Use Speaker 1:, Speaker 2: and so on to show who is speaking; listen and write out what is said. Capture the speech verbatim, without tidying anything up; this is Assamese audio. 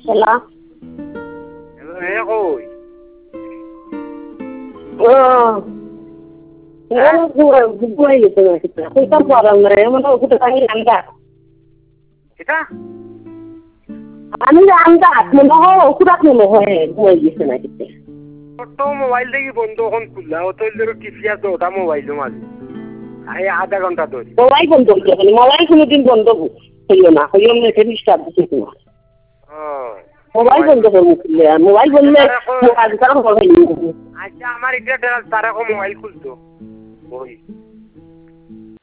Speaker 1: Hello?
Speaker 2: Hello, koi.
Speaker 1: Oh. Ano buhay buhay ito na kita. Kita parang na yun ano kita tangi anda.
Speaker 2: Kita?
Speaker 1: Ano na anda? Mo ho kudak mo ho eh buhay ito na kita.
Speaker 2: তো মোবাইল দেখি বন্ধ কোন খুললা ও তো এর টিপিয়া তো ওটা মোবাইল মাঝে আই আধা ঘন্টা ধরে
Speaker 1: মোবাইল বন্ধ করতে মোবাইল কোনদিন বন্ধ হইও না হইও না এটা ডিস্টার্ব দিতে না মোবাইল বন্ধ করতে মোবাইল বললে কাজ করা হবে
Speaker 2: আচ্ছা আমার এটা তারা কো মোবাইল খুলতো ওই